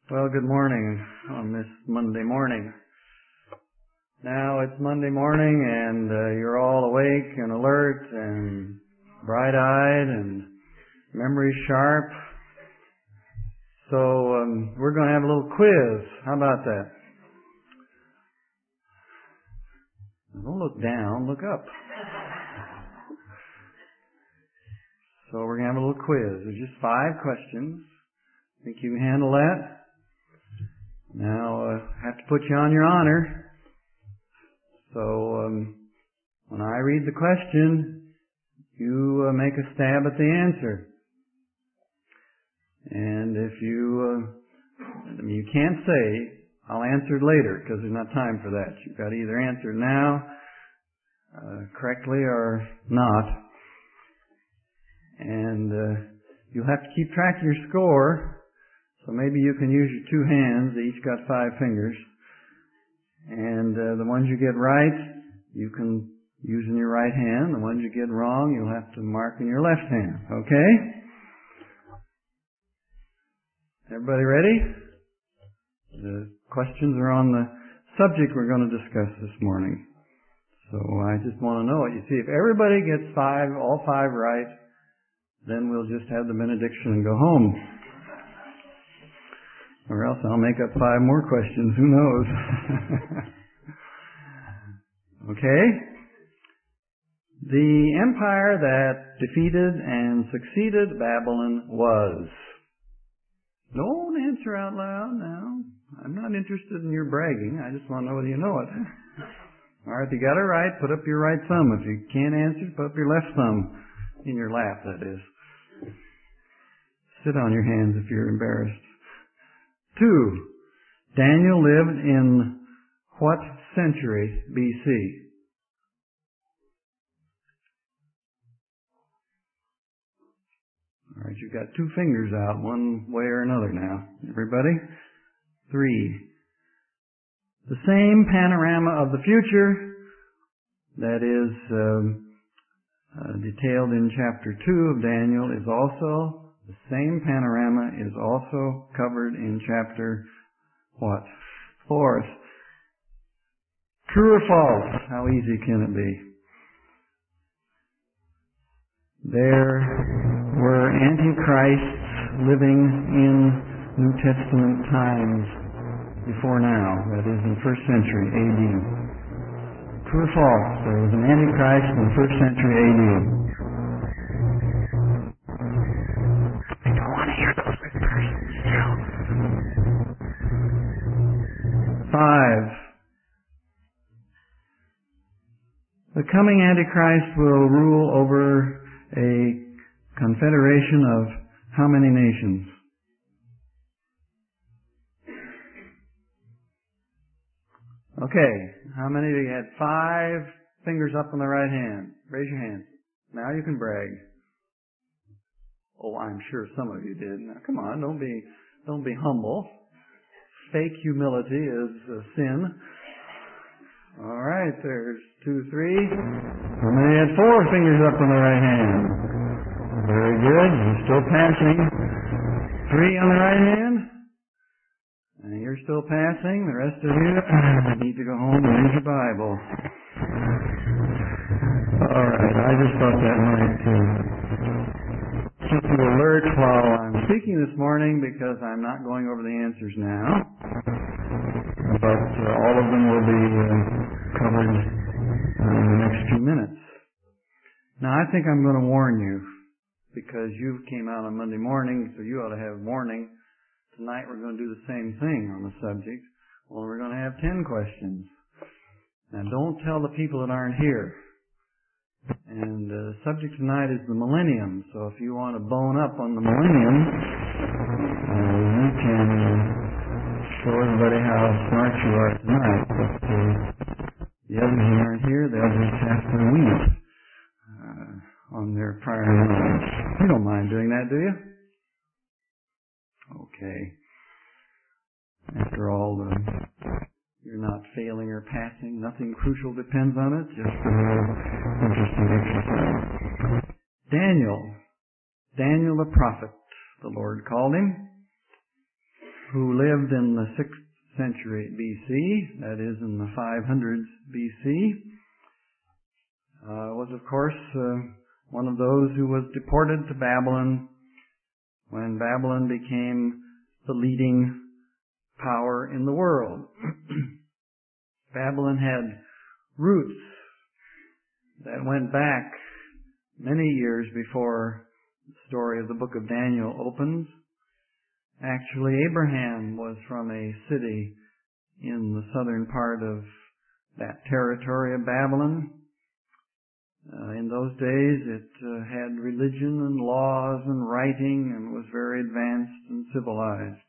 Well, good morning on this Monday morning. Now it's Monday morning and you're all awake and alert and bright-eyed and memory sharp. So we're going to have a little quiz. How about that? Don't look down, look up. So we're going to have a little quiz. There's just 5 questions. Think you can handle that? Now, I have to put you on your honor. So, when I read the question, you make a stab at the answer. And if you can't say, I'll answer it later, because there's not time for that. You've got to either answer now, correctly or not. And you'll have to keep track of your score. So maybe you can use your 2 hands. They each got 5 fingers. And the ones you get right, you can use in your right hand. The ones you get wrong, you'll have to mark in your left hand. Okay? Everybody ready? The questions are on the subject we're going to discuss this morning. So I just want to know it. You see, if everybody gets 5, all 5 right, then we'll just have the benediction and go home. Or else I'll make up 5 more questions. Who knows? Okay? The empire that defeated and succeeded Babylon was. Don't answer out loud now. I'm not interested in your bragging. I just want to know whether you know it. All right, if you got it right, put up your right thumb. If you can't answer, put up your left thumb. In your lap, that is. Sit on your hands if you're embarrassed. 2. Daniel lived in what century BC? All right, you've got 2 fingers out, one way or another now. Everybody? 3. The same panorama of the future that is detailed in chapter 2 of Daniel is also the same panorama is also covered in chapter, what? 4th. True or false? How easy can it be? There were antichrists living in New Testament times before now, that is in the 1st century AD. True or false? There was an antichrist in the 1st century AD. I don't want to hear those whispers. 5. The coming Antichrist will rule over a confederation of how many nations? Okay, how many of you had 5 fingers up on the right hand? Raise your hand. Now you can brag. Oh, I'm sure some of you did. Now, come on, don't be humble. Fake humility is a sin. All right, there's 2, 3. How many had 4 fingers up on the right hand? Very good. You're still passing. 3 on the right hand. And you're still passing. The rest of you need to go home and read your Bible. All right, I just thought that might keep you alert while I'm speaking this morning, because I'm not going over the answers now. But all of them will be covered in the next few minutes. Now, I think I'm going to warn you, because you came out on Monday morning, so you ought to have warning. Tonight we're going to do the same thing on the subject. Well, we're going to have 10 questions. Now, don't tell the people that aren't here. And the subject tonight is the millennium. So if you want to bone up on the millennium, you can show everybody how smart you are tonight. But the others who aren't here, they'll just have to weep on their prior knowledge. You don't mind doing that, do you? Okay. After all, you're not failing or passing. Nothing crucial depends on it. Just a little interesting exercise. Daniel the prophet, the Lord called him. who lived in the 6th century BC, that is in the 500s BC, was of course one of those who was deported to Babylon when Babylon became the leading power in the world. Babylon had roots that went back many years before the story of the book of Daniel opens. Actually, Abraham was from a city in the southern part of that territory of Babylon. In those days, it had religion and laws and writing and was very advanced and civilized.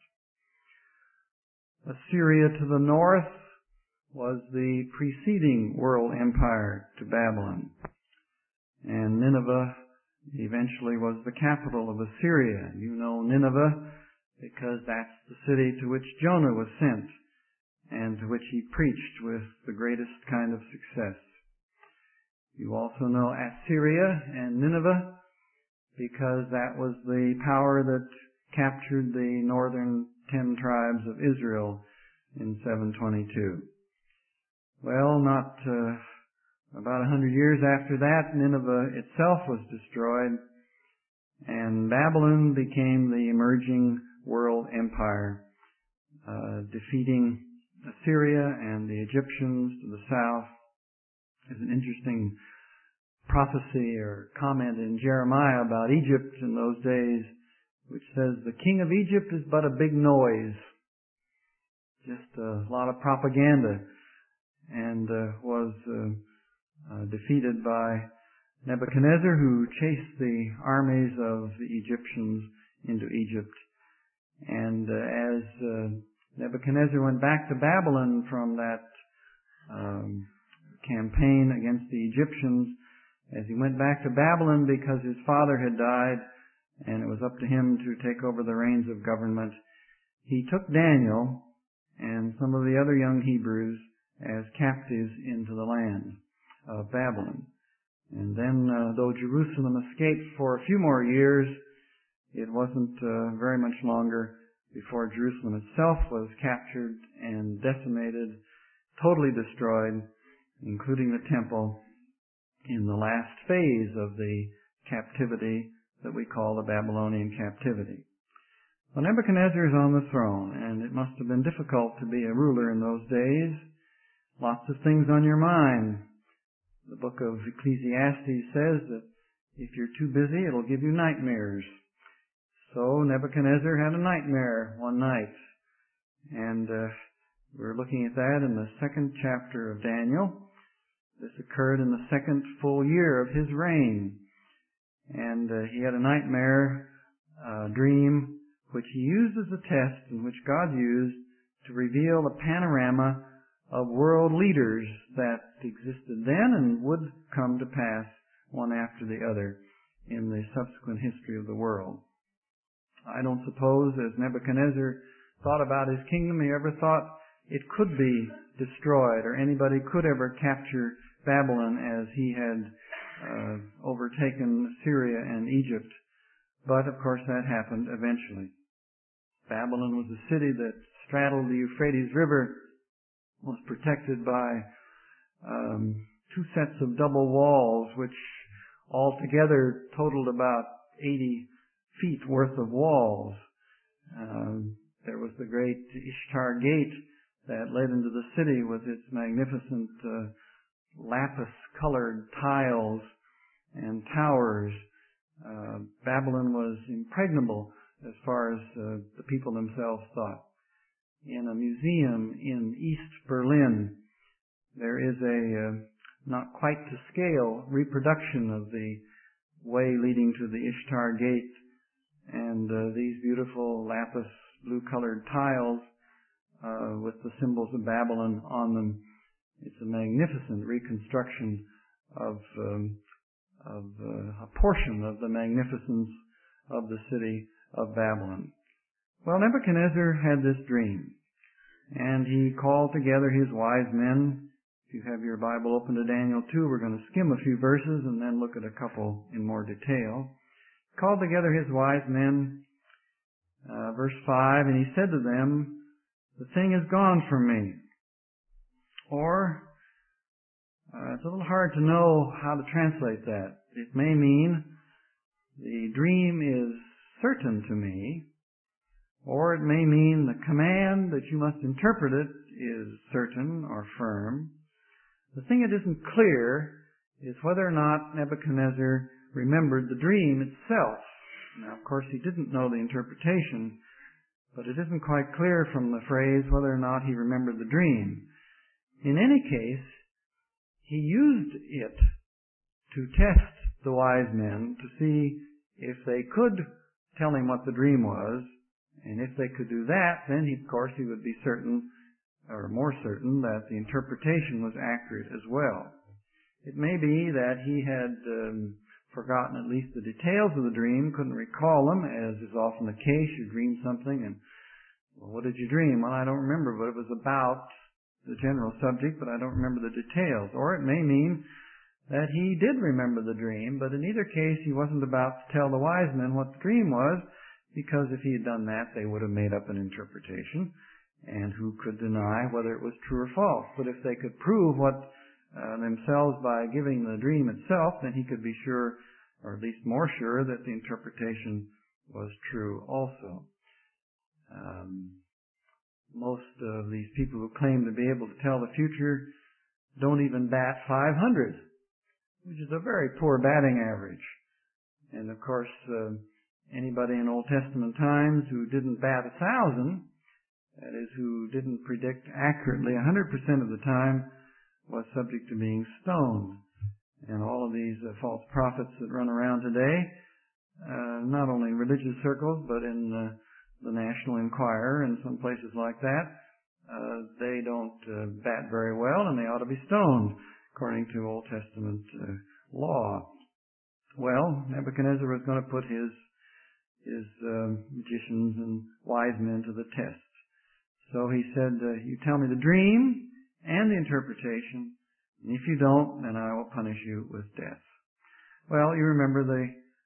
Assyria to the north was the preceding world empire to Babylon. And Nineveh eventually was the capital of Assyria. You know Nineveh because that's the city to which Jonah was sent and to which he preached with the greatest kind of success. You also know Assyria and Nineveh because that was the power that captured the northern 10 tribes of Israel in 722. Well, not about 100 years after that, Nineveh itself was destroyed, and Babylon became the emerging world empire, defeating Assyria and the Egyptians to the south. There's an interesting prophecy or comment in Jeremiah about Egypt in those days, which says, "The king of Egypt is but a big noise." Just a lot of propaganda, and was defeated by Nebuchadnezzar, who chased the armies of the Egyptians into Egypt. And as Nebuchadnezzar went back to Babylon from that campaign against the Egyptians, as he went back to Babylon because his father had died and it was up to him to take over the reins of government, he took Daniel and some of the other young Hebrews as captives into the land of Babylon. And then, though Jerusalem escaped for a few more years, it wasn't very much longer before Jerusalem itself was captured and decimated, totally destroyed, including the temple, in the last phase of the captivity that we call the Babylonian captivity. Well, Nebuchadnezzar is on the throne, and it must have been difficult to be a ruler in those days. Lots of things on your mind. The book of Ecclesiastes says that if you're too busy, it'll give you nightmares. So Nebuchadnezzar had a nightmare one night, and we're looking at that in the 2nd chapter of Daniel. This occurred in the 2nd full year of his reign, and he had a nightmare, dream, which he used as a test and which God used to reveal a panorama of world leaders that existed then and would come to pass one after the other in the subsequent history of the world. I don't suppose, as Nebuchadnezzar thought about his kingdom, he ever thought it could be destroyed or anybody could ever capture Babylon as he had overtaken Syria and Egypt. But, of course, that happened eventually. Babylon was a city that straddled the Euphrates River, was protected by 2 sets of double walls, which altogether totaled about 80 feet worth of walls. There was the great Ishtar Gate that led into the city with its magnificent lapis-colored tiles and towers. Babylon was impregnable as far as the people themselves thought. In a museum in East Berlin, there is a not quite to scale reproduction of the way leading to the Ishtar Gate, and these beautiful lapis blue-colored tiles with the symbols of Babylon on them. It's a magnificent reconstruction of a portion of the magnificence of the city of Babylon. Well, Nebuchadnezzar had this dream, and he called together his wise men. If you have your Bible open to Daniel 2, we're going to skim a few verses and then look at a couple in more detail. He called together his wise men, Verse 5, and he said to them, the thing is gone from me. Or, it's a little hard to know how to translate that. It may mean the dream is certain to me, or it may mean the command that you must interpret it is certain or firm. The thing that isn't clear is whether or not Nebuchadnezzar remembered the dream itself. Now, of course, he didn't know the interpretation, but it isn't quite clear from the phrase whether or not he remembered the dream. In any case, he used it to test the wise men to see if they could tell him what the dream was, and if they could do that, then of course he would be certain, or more certain, that the interpretation was accurate as well. It may be that he had forgotten at least the details of the dream, couldn't recall them, as is often the case. You dream something and, well, what did you dream? Well, I don't remember, but it was about the general subject, but I don't remember the details. Or it may mean that he did remember the dream, but in either case he wasn't about to tell the wise men what the dream was, because if he had done that, they would have made up an interpretation, and who could deny whether it was true or false? But if they could prove what themselves by giving the dream itself, then he could be sure, or at least more sure, that the interpretation was true also. Most of these people who claim to be able to tell the future don't even bat 500, which is a very poor batting average. And of course, anybody in Old Testament times who didn't bat 1,000, that is, who didn't predict accurately 100% of the time, was subject to being stoned. And all of these false prophets that run around today, not only in religious circles, but in the National Enquirer and some places like that, they don't bat very well, and they ought to be stoned, according to Old Testament law. Well, Nebuchadnezzar was going to put his magicians and wise men to the test. So he said, you tell me the dream and the interpretation, and if you don't, then I will punish you with death. Well, you remember the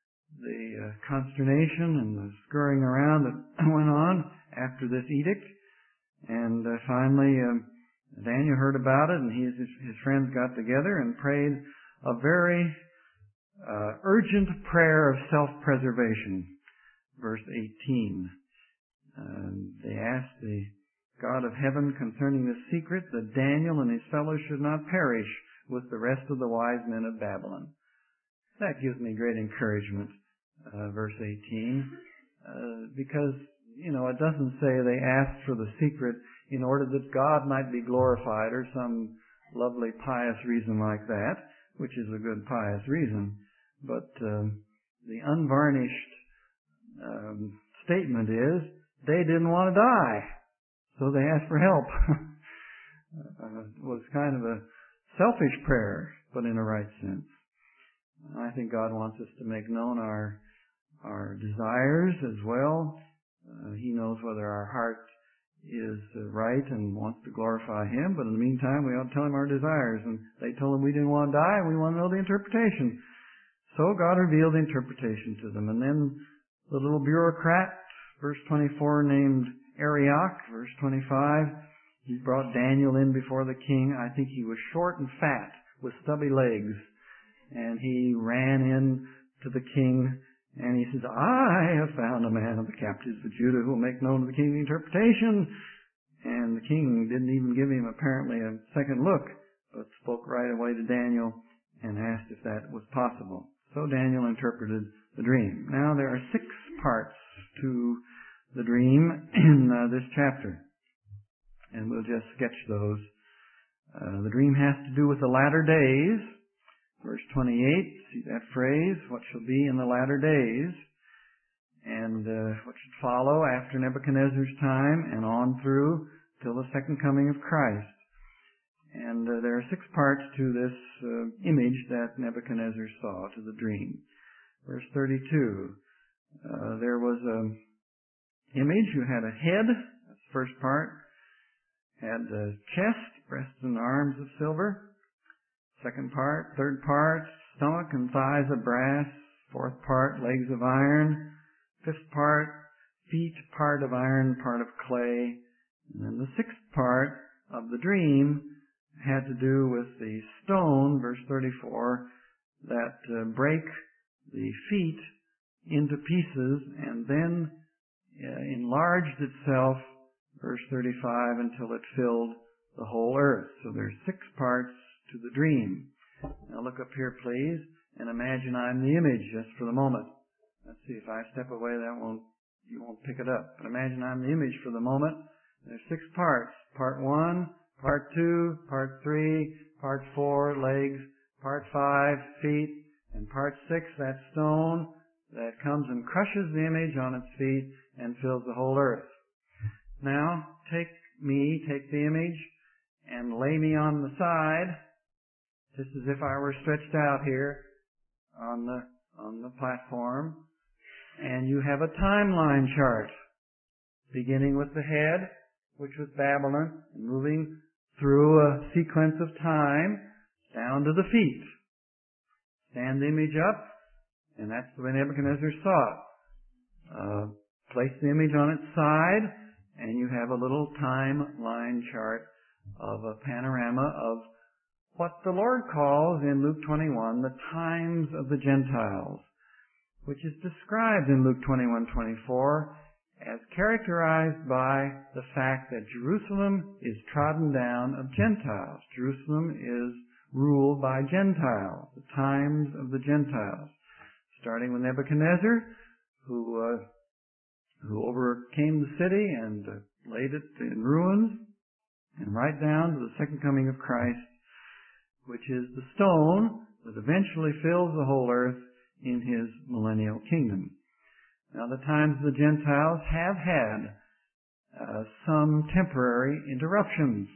consternation and the scurrying around that went on after this edict, and finally Daniel heard about it, and his friends got together and prayed a very urgent prayer of self-preservation. Verse 18. They asked the God of heaven concerning the secret that Daniel and his fellows should not perish with the rest of the wise men of Babylon. That gives me great encouragement, verse 18, because, it doesn't say they asked for the secret in order that God might be glorified or some lovely pious reason like that, which is a good pious reason, but the unvarnished statement is they didn't want to die, so they asked for help. It was kind of a selfish prayer, but in a right sense. I think God wants us to make known our desires as well. He knows whether our heart is right and wants to glorify Him, but in the meantime we ought to tell Him our desires. And they told Him we didn't want to die and we want to know the interpretation. So God revealed the interpretation to them. And then the little bureaucrat, verse 24, named Arioch, verse 25, he brought Daniel in before the king. I think he was short and fat with stubby legs. And he ran in to the king and he says, I have found a man of the captives of Judah who will make known to the king the interpretation. And the king didn't even give him apparently a second look, but spoke right away to Daniel and asked if that was possible. So Daniel interpreted the dream. Now there are 6 parts to the dream in this chapter, and we'll just sketch those. The dream has to do with the latter days. Verse 28, see that phrase, what shall be in the latter days, and what should follow after Nebuchadnezzar's time and on through till the second coming of Christ. And there are 6 parts to this image that Nebuchadnezzar saw, to the dream. Verse 32, there was an image. You had a head, that's the first part, had a chest, breasts and arms of silver. Second part, third part, stomach and thighs of brass. Fourth part, legs of iron. Fifth part, feet, part of iron, part of clay. And then the sixth part of the dream had to do with the stone, verse 34, that break the feet into pieces and then enlarged itself, verse 35, until it filled the whole earth. So there's 6 parts to the dream. Now look up here, please, and imagine I'm the image just for the moment. Let's see, if I step away, you won't pick it up. But imagine I'm the image for the moment. There's 6 parts. Part 1, part 2, part 3, part 4, legs, part 5, feet, and part 6, that stone that comes and crushes the image on its feet and fills the whole earth. Now, take the image, and lay me on the side, just as if I were stretched out here on the platform, and you have a timeline chart, beginning with the head, which was Babylon, and moving through a sequence of time down to the feet. Stand the image up, and that's the way Nebuchadnezzar saw it. Place the image on its side, and you have a little timeline chart of a panorama of what the Lord calls in Luke 21 the times of the Gentiles, which is described in Luke 21:24 as characterized by the fact that Jerusalem is trodden down of Gentiles. Jerusalem is ruled by Gentiles, the times of the Gentiles, starting with Nebuchadnezzar, who overcame the city and laid it in ruins, and right down to the second coming of Christ, which is the stone that eventually fills the whole earth in His millennial kingdom. Now, the times of the Gentiles have had some temporary interruptions.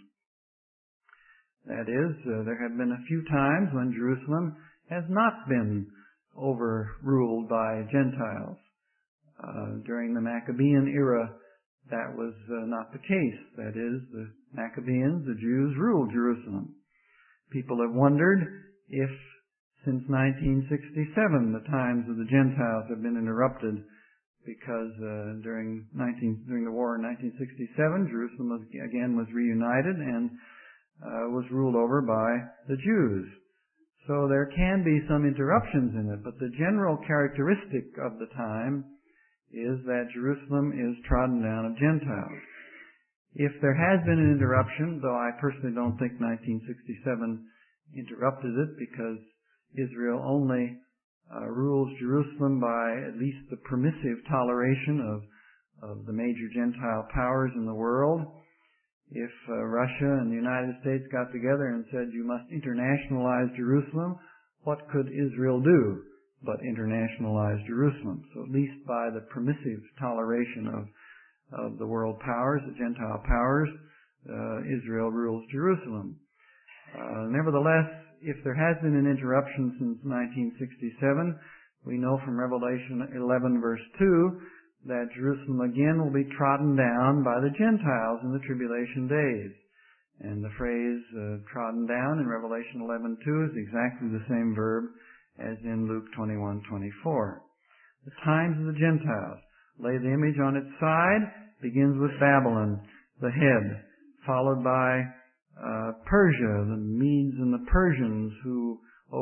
That is, there have been a few times when Jerusalem has not been overruled by Gentiles. During the Maccabean era, that was not the case. That is, the Maccabeans, the Jews, ruled Jerusalem. People have wondered if, since 1967, the times of the Gentiles have been interrupted because during the war in 1967, Jerusalem was reunited and was ruled over by the Jews. So there can be some interruptions in it, but the general characteristic of the time is that Jerusalem is trodden down of Gentiles. If there has been an interruption, though I personally don't think 1967 interrupted it, because Israel only rules Jerusalem by at least the permissive toleration of the major Gentile powers in the world. If Russia and the United States got together and said, you must internationalize Jerusalem, what could Israel do but internationalize Jerusalem? So at least by the permissive toleration of the world powers, the Gentile powers, Israel rules Jerusalem. Nevertheless, if there has been an interruption since 1967, we know from Revelation 11 verse 2 that Jerusalem again will be trodden down by the Gentiles in the tribulation days. And the phrase trodden down in Revelation 11:2 is exactly the same verb as in Luke 21:24. The times of the Gentiles. Lay the image on its side, begins with Babylon, the head, followed by Persia, the Medes and the Persians who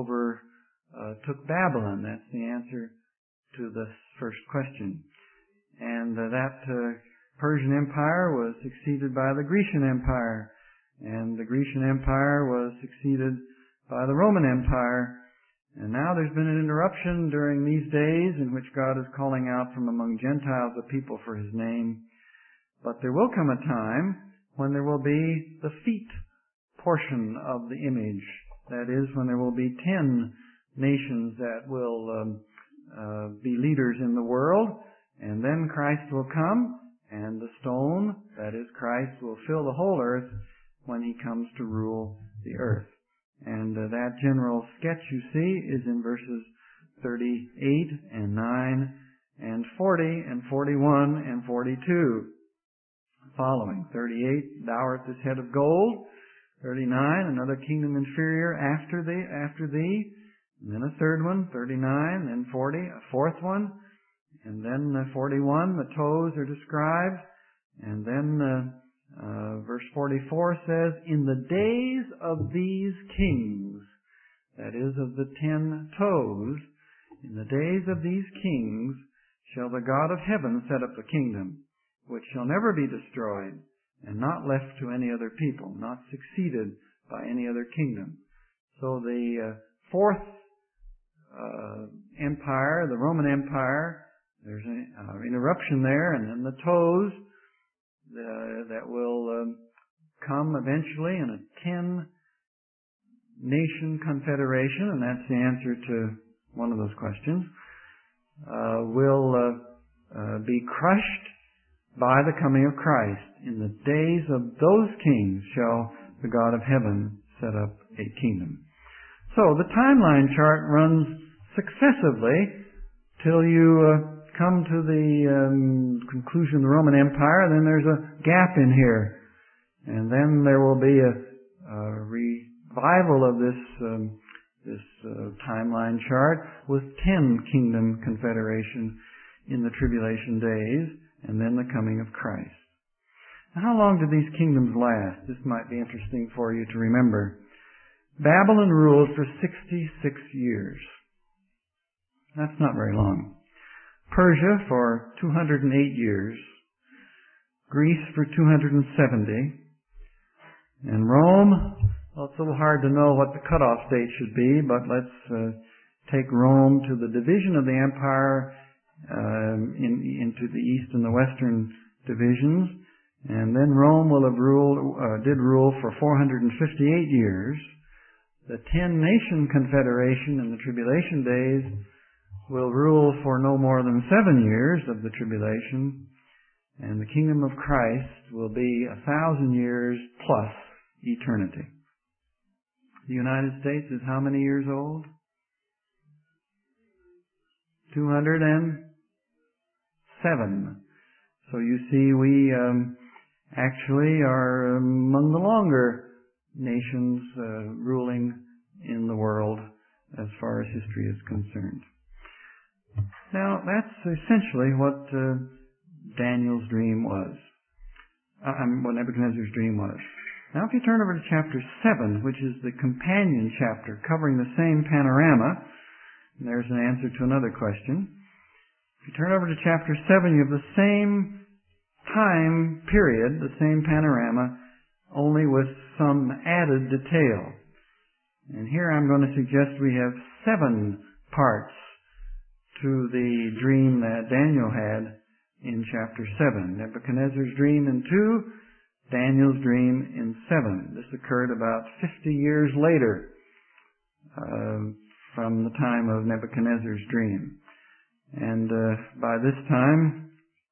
took Babylon. That's the answer to the first question. And that Persian Empire was succeeded by the Grecian Empire, and the Grecian Empire was succeeded by the Roman Empire. And now there's been an interruption during these days in which God is calling out from among Gentiles a people for His name. But there will come a time when there will be the feet portion of the image. That is, when there will be 10 nations that will be leaders in the world. And then Christ will come, and the stone, that is Christ, will fill the whole earth when He comes to rule the earth. And that general sketch you see is in verses 38 and 9 and 40 and 41 and 42. Following. 38, thou art this head of gold. 39, another kingdom inferior after thee. And then a third one, 39, then 40, a fourth one. And then 41, the toes are described. And then verse 44 says, in the days of these kings, that is, of the 10 toes, in the days of these kings shall the God of heaven set up a kingdom, which shall never be destroyed, and not left to any other people, not succeeded by any other kingdom. So the fourth empire, the Roman Empire, there's an interruption there, and then the toes that will come eventually in a 10-nation confederation, and that's the answer to one of those questions, will be crushed by the coming of Christ. In the days of those kings shall the God of heaven set up a kingdom. So the timeline chart runs successively till you come to the conclusion of the Roman Empire. Then there's a gap in here, and then there will be a revival of this timeline chart with 10 kingdom confederation in the tribulation days, and then the coming of Christ. Now, how long did these kingdoms last? This might be interesting for you to remember. Babylon ruled for 66 years. That's not very long. Persia for 208 years. Greece for 270. And Rome, well, it's a little hard to know what the cutoff date should be, but let's take Rome to the division of the empire into the east and the western divisions. And then Rome will have did rule for 458 years. The 10-nation confederation in the tribulation days will rule for no more than 7 years of the tribulation, and the kingdom of Christ will be 1,000 years plus eternity. The United States is how many years old? 207. So you see, we actually are among the longer nations ruling in the world as far as history is concerned. Now, that's essentially what Daniel's dream was. What Nebuchadnezzar's dream was. Now, if you turn over to chapter 7, which is the companion chapter covering the same panorama, and there's an answer to another question. If you turn over to chapter 7, you have the same time period, the same panorama, only with some added detail. And here I'm going to suggest we have 7 parts to the dream that Daniel had in chapter 7. Nebuchadnezzar's dream in 2, Daniel's dream in 7. This occurred about 50 years later from the time of Nebuchadnezzar's dream. And by this time,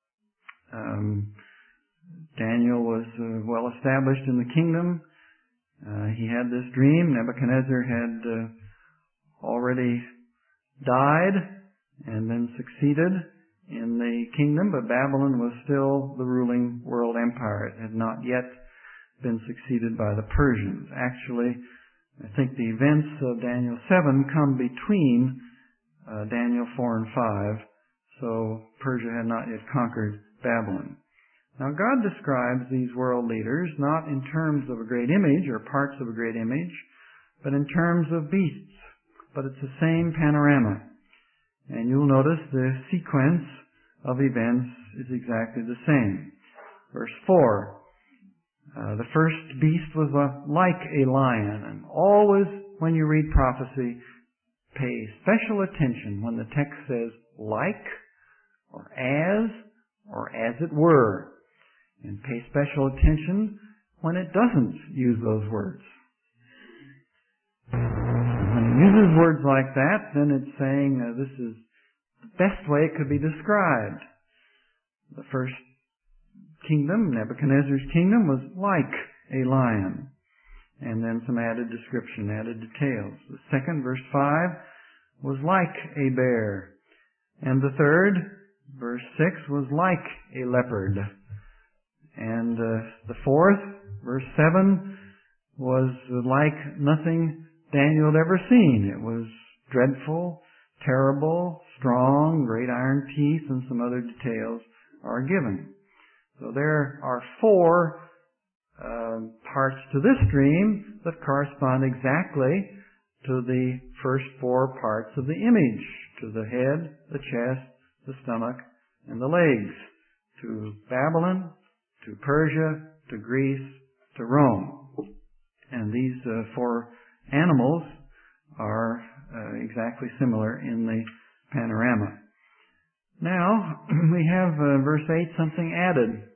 Daniel was well established in the kingdom. He had this dream. Nebuchadnezzar had already died and then succeeded in the kingdom, but Babylon was still the ruling world empire. It had not yet been succeeded by the Persians. Actually, I think the events of Daniel 7 come between Daniel 4 and 5, so Persia had not yet conquered Babylon. Now, God describes these world leaders not in terms of a great image or parts of a great image, but in terms of beasts. But it's the same panorama. And you'll notice the sequence of events is exactly the same. Verse 4, the first beast was like a lion. And always when you read prophecy, pay special attention when the text says like, or as it were. And pay special attention when it doesn't use those words. When it uses words like that, then it's saying this is the best way it could be described. The first kingdom, Nebuchadnezzar's kingdom, was like a lion. And then some added description, added details. The second, verse 5, was like a bear. And the third, verse 6, was like a leopard. And the fourth, verse 7, was like nothing Daniel had ever seen. It was dreadful, terrible, strong, great iron teeth, and some other details are given. So there are 4 parts to this dream that correspond exactly to the first 4 parts of the image, to the head, the chest, the stomach, and the legs, to Babylon, to Persia, to Greece, to Rome. And these 4 animals are exactly similar in the panorama. Now, we have verse 8, something added.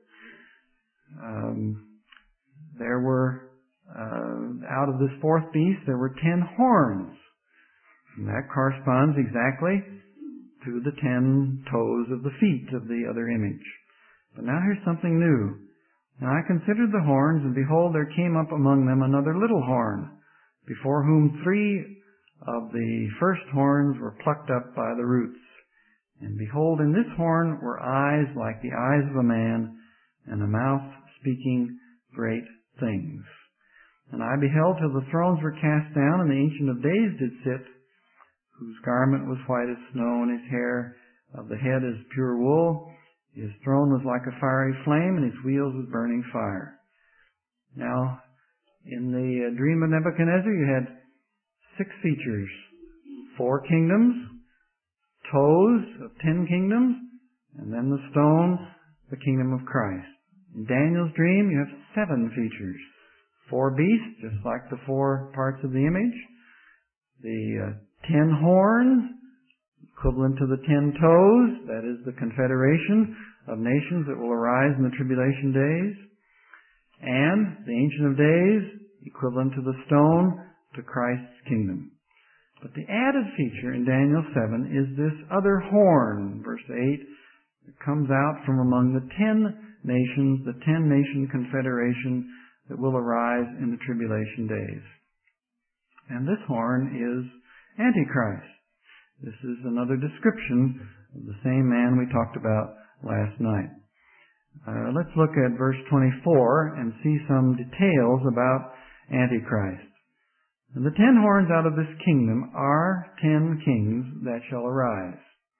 There were, out of this 4th beast, there were 10 horns. And that corresponds exactly to the 10 toes of the feet of the other image. But now here's something new. And I considered the horns, and behold, there came up among them another little horn, before whom 3 of the first horns were plucked up by the roots. And behold, in this horn were eyes like the eyes of a man, and a mouth speaking great things. And I beheld till the thrones were cast down, and the Ancient of Days did sit, whose garment was white as snow, and his hair of the head as pure wool. His throne was like a fiery flame, and his wheels as burning fire. Now, in the dream of Nebuchadnezzar, you had 6 features. 4 kingdoms, toes of 10 kingdoms, and then the stone, the kingdom of Christ. In Daniel's dream, you have 7 features. 4 beasts, just like the 4 parts of the image. The 10 horns, equivalent to the 10 toes, that is the confederation of nations that will arise in the tribulation days. And the Ancient of Days, equivalent to the stone, to Christ's kingdom. But the added feature in Daniel 7 is this other horn, verse 8, that comes out from among the 10 nations, the 10-nation confederation that will arise in the tribulation days. And this horn is Antichrist. This is another description of the same man we talked about last night. Let's look at verse 24 and see some details about Antichrist. And the 10 horns out of this kingdom are 10 kings that shall arise.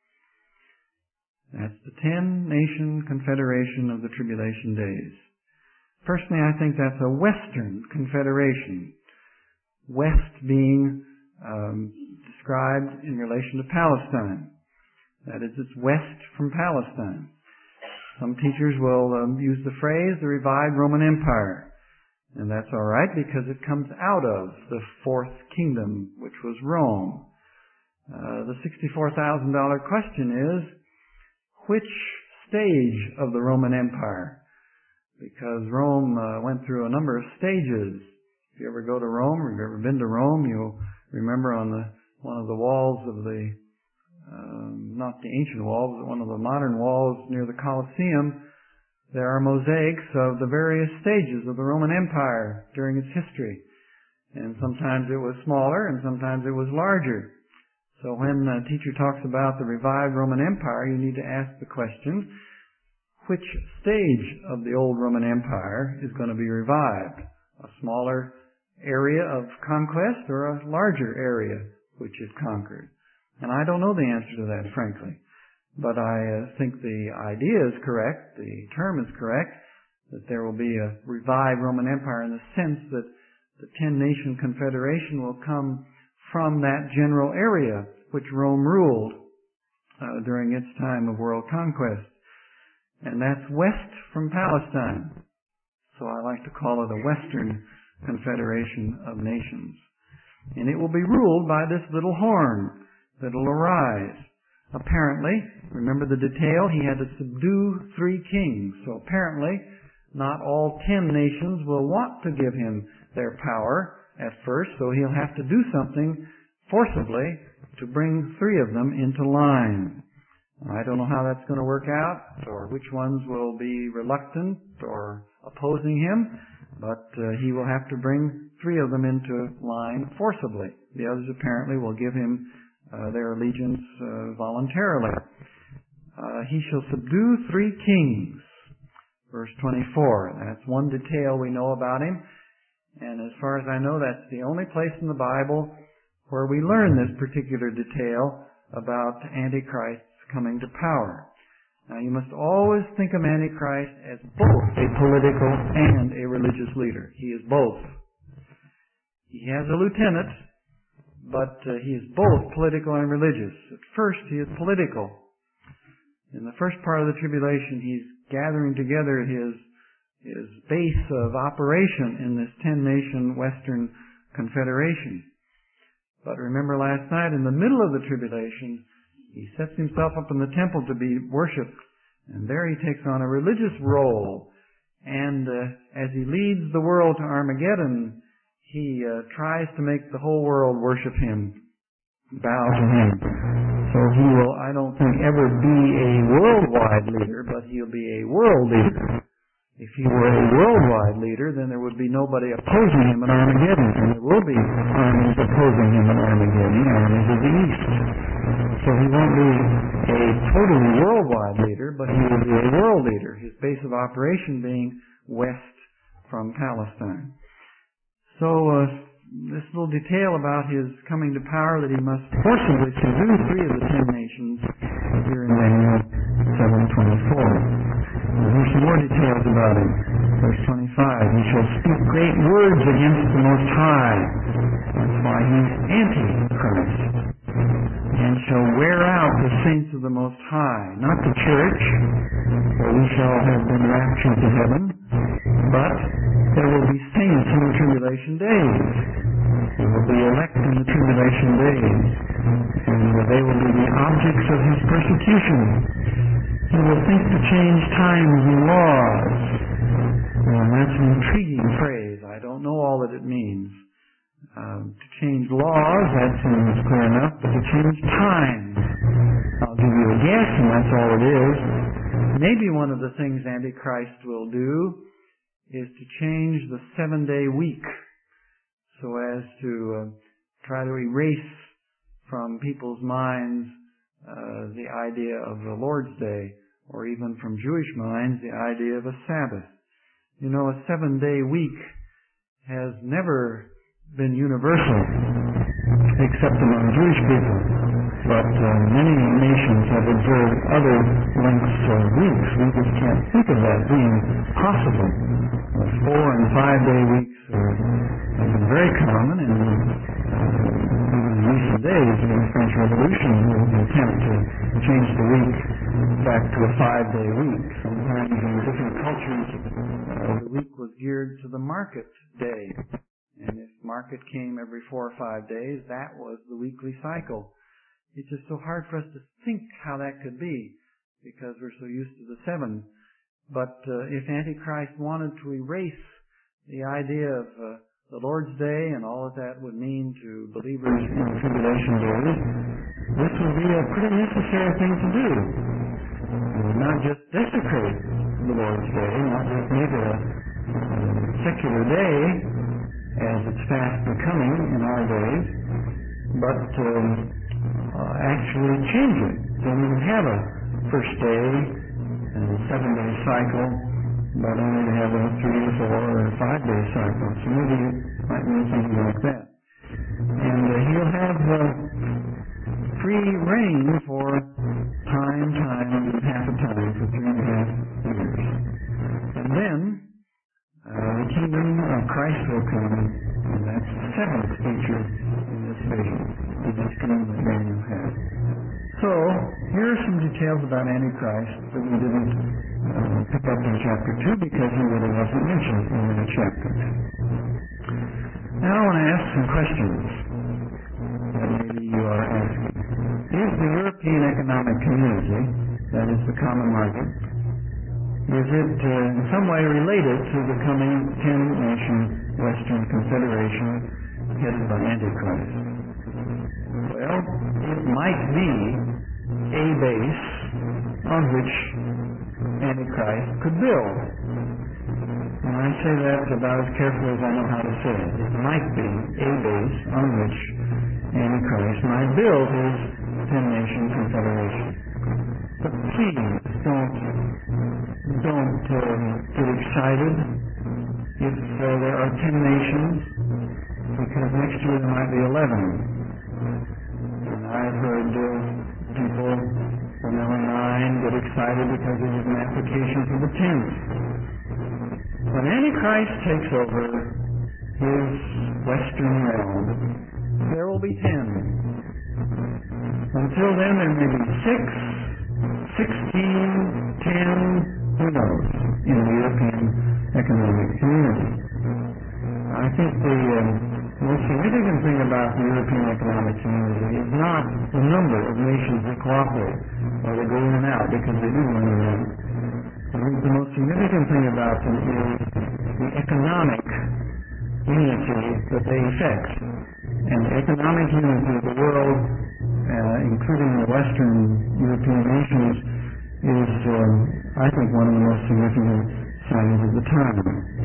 That's the 10-nation confederation of the tribulation days. Personally, I think that's a Western confederation. West being described in relation to Palestine. That is, it's west from Palestine. Some teachers will use the phrase, the revived Roman Empire. And that's all right because it comes out of the 4th kingdom, which was Rome. The $64,000 question is, which stage of the Roman Empire? Because Rome went through a number of stages. If you ever go to Rome, or you've ever been to Rome, you'll remember on one of the walls of the, not the ancient walls, but one of the modern walls near the Colosseum, there are mosaics of the various stages of the Roman Empire during its history. And sometimes it was smaller and sometimes it was larger. So when a teacher talks about the revived Roman Empire, you need to ask the question, which stage of the old Roman Empire is going to be revived? A smaller area of conquest or a larger area which is conquered? And I don't know the answer to that, frankly. But I think the idea is correct, the term is correct, that there will be a revived Roman Empire in the sense that the 10-nation confederation will come from that general area which Rome ruled during its time of world conquest. And that's west from Palestine. So I like to call it a Western confederation of nations. And it will be ruled by this little horn that will arise. Apparently, remember the detail, he had to subdue 3 kings. So apparently, not all 10 nations will want to give him their power at first, so he'll have to do something forcibly to bring 3 of them into line. I don't know how that's going to work out, or which ones will be reluctant or opposing him, but he will have to bring 3 of them into line forcibly. The others apparently will give him their allegiance voluntarily. He shall subdue 3 kings. Verse 24. That's one detail we know about him. And as far as I know, that's the only place in the Bible where we learn this particular detail about Antichrist's coming to power. Now, you must always think of Antichrist as both a political and a religious leader. He is both. He has a lieutenant, but he is both political and religious. At first, he is political. In the first part of the tribulation, he's gathering together his base of operation in this 10-nation Western Confederation. But remember last night, in the middle of the tribulation, he sets himself up in the temple to be worshipped, and there he takes on a religious role. And as he leads the world to Armageddon, he tries to make the whole world worship him, bow to him. So he will, I don't think, ever be a worldwide leader, but he'll be a world leader. If he were a worldwide leader, then there would be nobody opposing him in Armageddon, and there will be armies opposing him in Armageddon, armies of the East. So he won't be a totally worldwide leader, but he will be a world leader, his base of operation being west from Palestine. So this little detail about his coming to power, that he must forcibly subdue 3 of the 10 nations, here in Daniel 7:24. Here's some more details about him. Verse 25, he shall speak great words against the Most High. That's why he's Antichrist. And shall wear out the saints of the Most High. Not the church, for we shall have been raptured to heaven, but there will be saints in the tribulation days. There will be elect in the tribulation days. And they will be the objects of his persecution. He will think to change times and laws. Well, that's an intriguing phrase. I don't know all that it means. To change laws, that seems clear enough, but to change times, I'll give you a guess, and that's all it is. Maybe one of the things Antichrist will do is to change the 7-day week so as to try to erase from people's minds the idea of the Lord's Day, or even from Jewish minds, the idea of a Sabbath. You know, a 7-day week has never been universal, except among Jewish people. But many nations have observed other lengths of weeks. We just can't think of that being possible. 4- and 5-day weeks have been very common, and even in recent days, in the French Revolution, there was an attempt to change the week back to a 5-day week. Sometimes in different cultures, the week was geared to the market day. And if market came every 4 or 5 days, that was the weekly cycle. It's just so hard for us to think how that could be, because we're so used to the 7. But if Antichrist wanted to erase the idea of the Lord's Day and all that would mean to believers in the tribulation days, this would be a pretty necessary thing to do. It would not just desecrate the Lord's Day, not just make it a secular day, as it's fast becoming in our days, but actually change it. Don't even have a first day and a 7-day cycle, but only to have a 3, 4, or 5-day cycle. So maybe you might mean something like that. And he'll have free reign for time, and half a time for 3.5 years. And then the kingdom of Christ will come, and that's the 7th feature in this vision, in this kingdom that Daniel has. So, here are some details about Antichrist that we didn't pick up in chapter 2 because he really wasn't mentioned in the chapter. Now I want to ask some questions that maybe you are asking. Is the European Economic Community, that is the common market, is it in some way related to the coming 10-nation Western Confederation headed by Antichrist? Well, it might be a base on which Antichrist could build. And I say that about as carefully as I know how to say it. It might be a base on which Antichrist might build his 10-nation confederation. But please don't get excited if there are 10 nations, because next year there might be 11. And I've heard people from Illinois get excited because there was an application for the 10th. When Antichrist takes over his Western realm, there will be 10. Until then, there may be 6, 16, 10, who knows, in the European Economic Community. I think the most significant thing about the European Economic Community is not the number of nations that cooperate or that go in and out, because they do go in and out. I think the most significant thing about them is the economic unity that they effect. And the economic unity of the world, including the Western European nations, is, I think, one of the most significant signs of the time.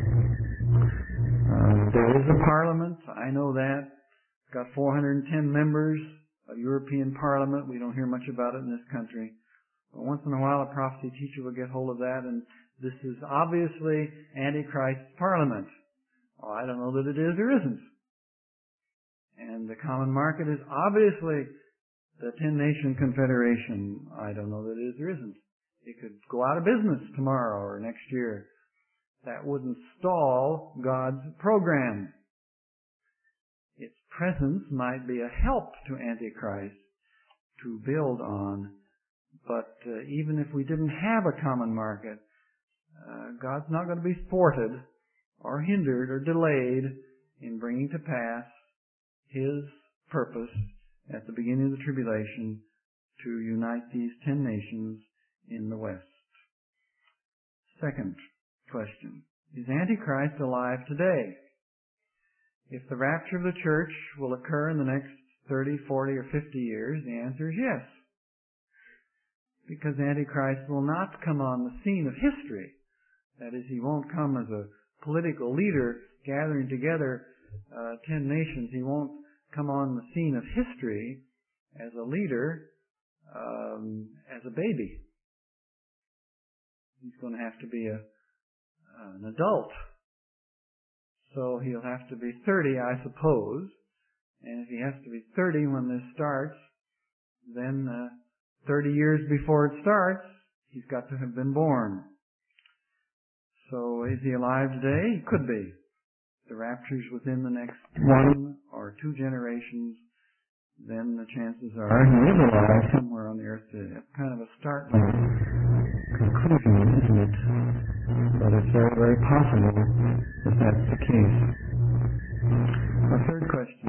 There is a parliament, I know that. It's got 410 members, a European parliament. We don't hear much about it in this country. But once in a while a prophecy teacher will get hold of that, and this is obviously Antichrist's parliament. Oh, I don't know that it is or isn't. And the common market is obviously the 10-nation confederation. I don't know that it is or isn't. It could go out of business tomorrow or next year. That wouldn't stall God's program. Its presence might be a help to Antichrist to build on, but even if we didn't have a common market, God's not going to be thwarted or hindered or delayed in bringing to pass His purpose at the beginning of the tribulation to unite these 10 nations in the West. Second question, is Antichrist alive today? If the rapture of the church will occur in the next 30, 40, or 50 years, the answer is yes. Because Antichrist will not come on the scene of history. That is, he won't come as a political leader gathering together 10 nations. He won't come on the scene of history as a leader, as a baby. He's going to have to be an adult. So he'll have to be 30, I suppose. And if he has to be 30 when this starts, then 30 years before it starts, he's got to have been born. So is he alive today? He could be. The rapture's within the next 1 or 2 generations, then the chances are he is alive somewhere on the earth today. That's kind of a startling conclusion, isn't it? But it's very, very possible that that's the case. A third question.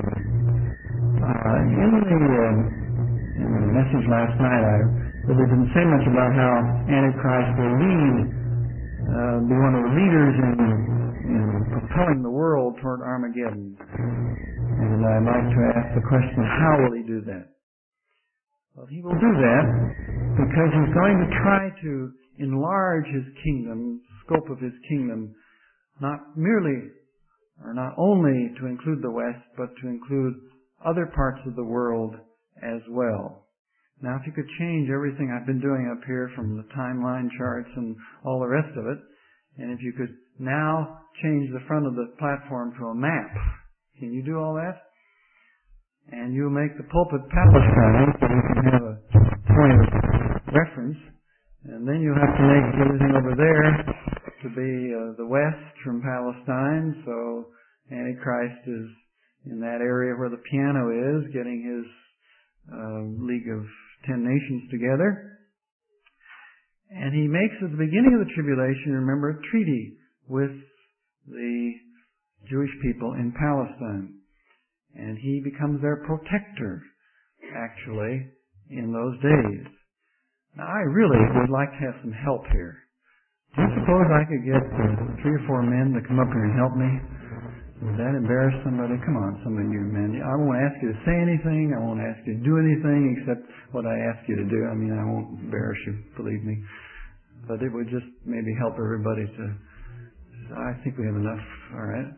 In the message last night, I really didn't say much about how Antichrist will be one of the leaders in propelling the world toward Armageddon. And I'd like to ask the question, how will he do that? Well, he will do that because he's going to try to enlarge his kingdom, scope of his kingdom, not merely or not only to include the West, but to include other parts of the world as well. Now, if you could change everything I've been doing up here from the timeline charts and all the rest of it, and if you could now change the front of the platform to a map. Can you do all that? And you'll make the pulpit Palestine so you can have a point of reference. And then you'll have to make everything over there to be the West from Palestine. So Antichrist is in that area where the piano is, getting his League of 10 Nations together. And he makes at the beginning of the tribulation, remember, a treaty with the Jewish people in Palestine. And he becomes their protector, actually, in those days. Now, I really would like to have some help here. Do you suppose I could get 3 or 4 men to come up here and help me? Would that embarrass somebody? Come on, some of you men. I won't ask you to say anything. I won't ask you to do anything except what I ask you to do. I mean, I won't embarrass you, believe me. But it would just maybe help everybody to... I think we have enough. All right.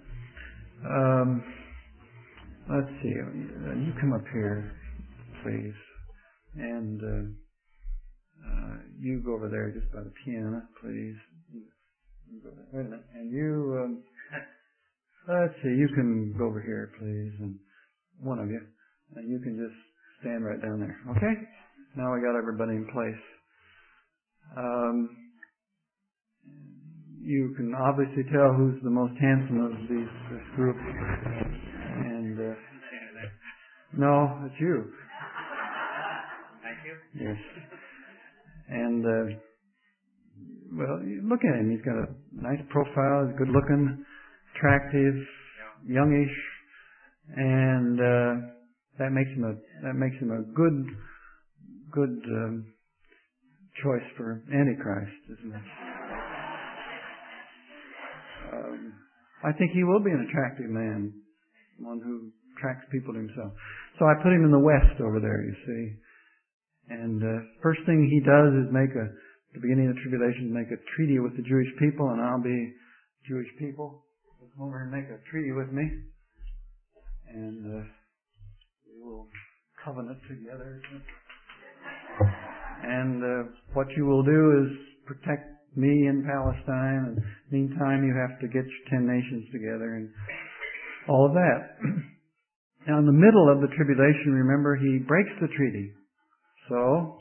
Let's see. You come up here, please. And you go over there just by the piano, please. You go there. Wait a minute. And you... let's see, you can go over here, please, and one of you. And you can just stand right down there. Okay? Now we got everybody in place. You can obviously tell who's the most handsome of this group. And no, it's you. Thank you. Yes. And well, look at him. He's got a nice profile. He's good looking, attractive, youngish, and that makes him a good choice for Antichrist, isn't it? I think he will be an attractive man, one who attracts people to himself. So I put him in the west over there, you see. And first thing he does is at the beginning of the tribulation, make a treaty with the Jewish people, and I'll be Jewish people. So come over and make a treaty with me, and we will covenant together. And what you will do is protect me in Palestine, and meantime you have to get your 10 nations together and all of that. Now in the middle of the tribulation, remember, he breaks the treaty. So,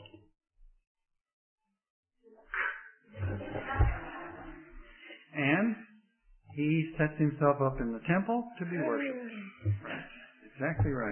and he sets himself up in the temple to be worshipped. Right. Exactly right.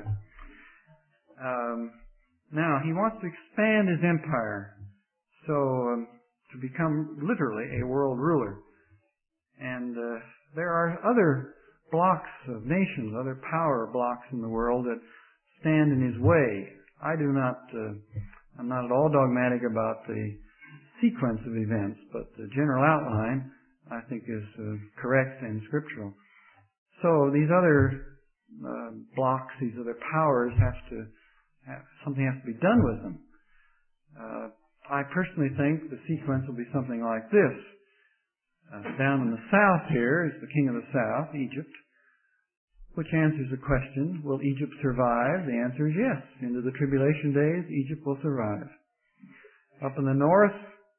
Now, he wants to expand his empire, so to become literally a world ruler. And there are other blocks of nations, other power blocks in the world that stand in his way. I'm not at all dogmatic about the sequence of events, but the general outline, I think, is correct and scriptural. So these other blocks, these other powers something has to be done with them. I personally think the sequence will be something like this. Down in the south here is the king of the south, Egypt, which answers the question, will Egypt survive? The answer is yes. Into the tribulation days, Egypt will survive. Up in the north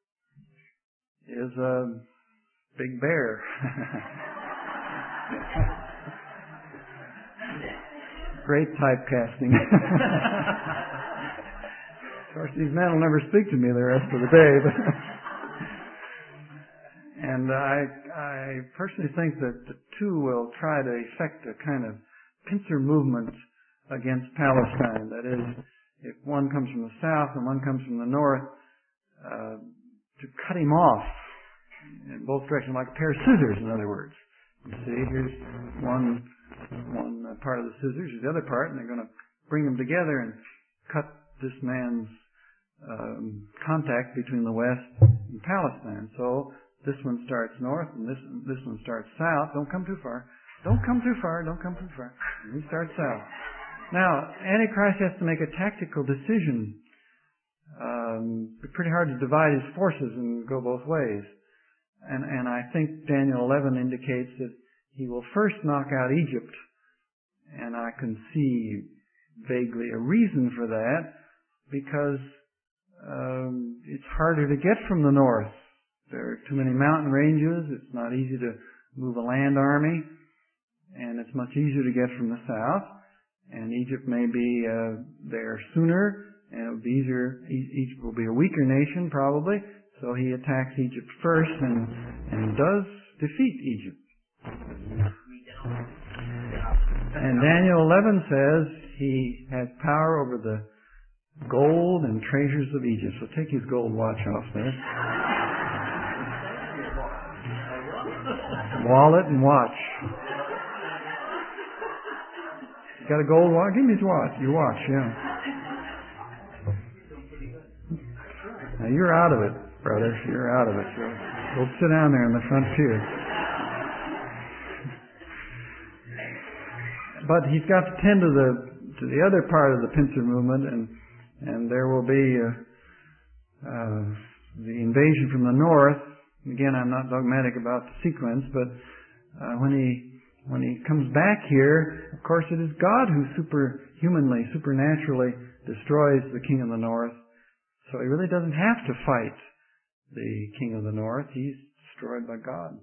is a big bear. Great typecasting. Of course, these men will never speak to me the rest of the day. And I personally think that the two will try to effect a kind of pincer movement against Palestine. That is, if one comes from the south and one comes from the north, to cut him off in both directions, like a pair of scissors, in other words. You see, here's one part of the scissors, here's the other part, and they're going to bring them together and cut this man's contact between the West and Palestine. So this one starts north, and this one starts south. Don't come too far. Don't come too far. Don't come too far. And we start south. Now, Antichrist has to make a tactical decision. It's pretty hard to divide his forces and go both ways. And I think Daniel 11 indicates that he will first knock out Egypt, and I can see vaguely a reason for that, because it's harder to get from the north. There are too many mountain ranges. It's not easy to move a land army, and it's much easier to get from the south. And Egypt may be there sooner, and it would be easier. Egypt will be a weaker nation, probably. So he attacks Egypt first, and does defeat Egypt. And Daniel 11 says he has power over the gold and treasures of Egypt. So take his gold watch off there. Wallet and watch. You got a gold watch? Give me his watch. Your watch, yeah. Now you're out of it, brother. You're out of it. Go sit down there in the front pew. But he's got to tend to the other part of the pincer movement, and there will be the invasion from the north. Again, I'm not dogmatic about the sequence, but when he comes back here, of course it is God who supernaturally destroys the king of the north. So he really doesn't have to fight the king of the north. He's destroyed by God.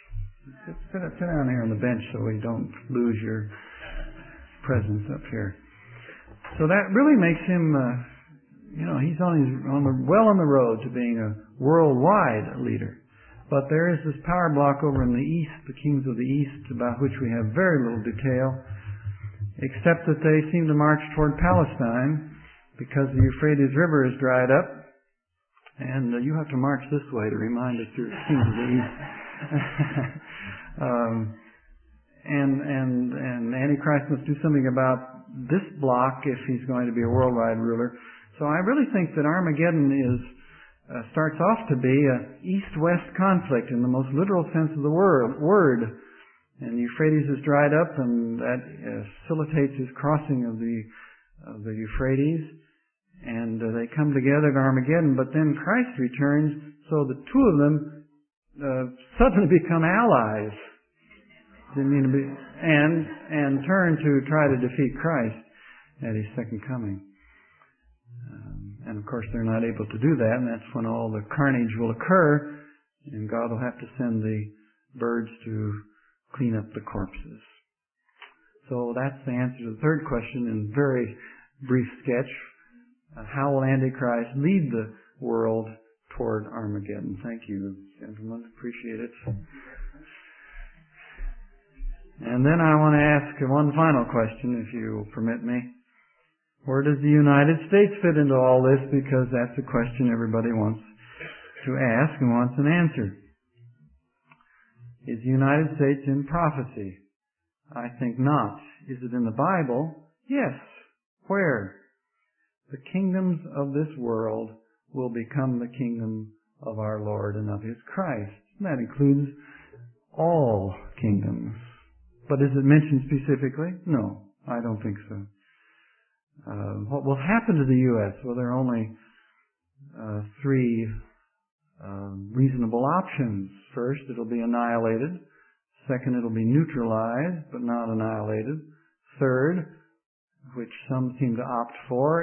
Sit down here on the bench so we don't lose your presence up here. So that really makes him, he's well on the road to being a worldwide leader. But there is this power block over in the east, the kings of the east, about which we have very little detail, except that they seem to march toward Palestine because the Euphrates River is dried up, and you have to march this way to remind us you're kings of the east. And Antichrist must do something about this block if he's going to be a worldwide ruler. So I really think that Armageddon starts off to be an east-west conflict in the most literal sense of the word. And Euphrates is dried up, and that facilitates his crossing of the Euphrates. And they come together at Armageddon, but then Christ returns, so the two of them suddenly become allies. And turn to try to defeat Christ at his second coming. And of course they're not able to do that, and that's when all the carnage will occur, and God will have to send the birds to clean up the corpses. So that's the answer to the third question in very brief sketch. How will Antichrist lead the world toward Armageddon? Thank you, gentlemen. Appreciate it. And then I want to ask one final question, if you will permit me. Where does the United States fit into all this? Because that's a question everybody wants to ask and wants an answer. Is the United States in prophecy? I think not. Is it in the Bible? Yes. Where? The kingdoms of this world will become the kingdom of our Lord and of His Christ. And that includes all kingdoms. But is it mentioned specifically? No, I don't think so. What will happen to the U.S.? Well, there are only three reasonable options. First, it'll be annihilated. Second, it'll be neutralized, but not annihilated. Third, which some seem to opt for,